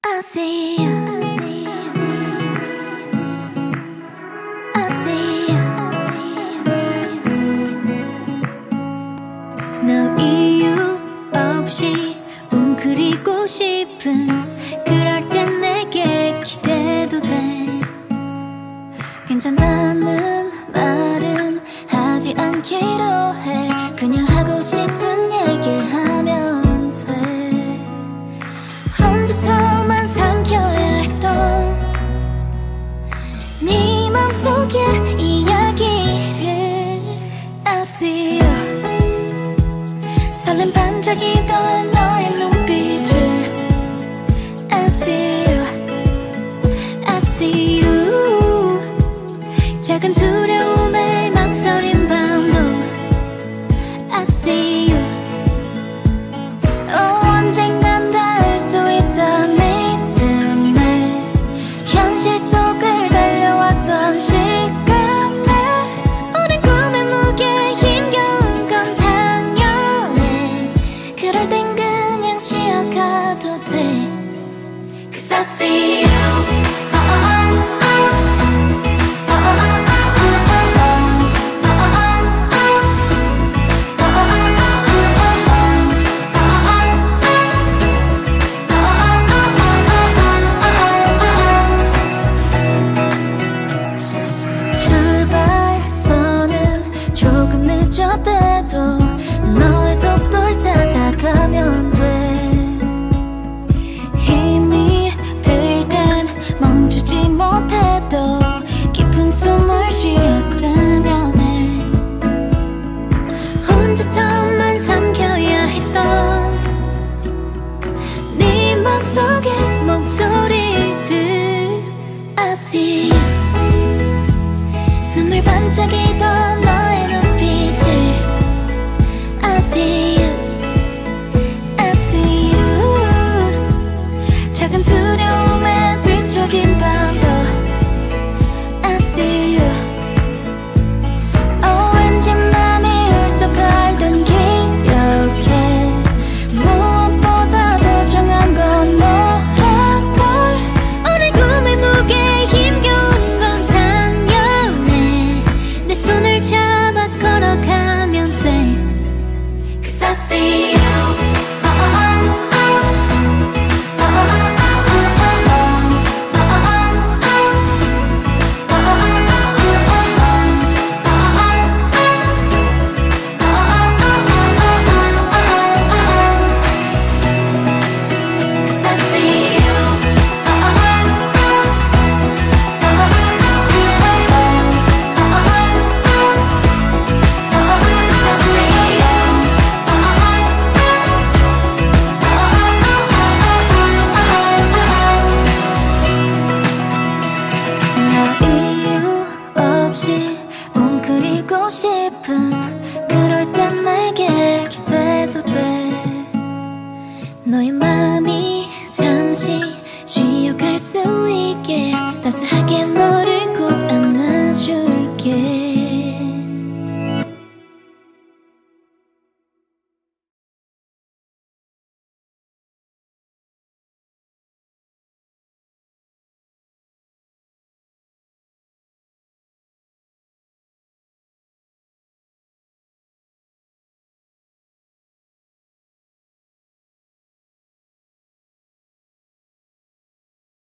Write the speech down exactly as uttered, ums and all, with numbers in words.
I see you. I see you. 너 이유 없이 웅크리고 싶은 그럴 땐 내게 기대도 돼. 괜찮다는 말은 하지 않기로 해. 그냥 하고 싶은 얘기를 하면 돼. 혼자서만 삼켜야 했던 네 맘속의 이야기를 I see you. 설렘 반짝이던 너의 눈빛을 I see you. I see you. 작은 두려움에 막 서린 밤도 I see you. oh, 언젠간 닿을 수 있다 믿음에 현실 속을 달려왔던 시간에 우린 꿈의 무게에 힘겨운 건 당연해. 그럴 땐 그냥 쉬어가도 돼. Cause I see you. 조금 늦었대도 너의 속도를 찾아가면 돼. 힘이 들 땐 멈추지 못해도 깊은 숨을 쉬었으면 해. 혼자서만 삼켜야 했던 네 맘속의 목소리를 I see you. 눈물 반짝이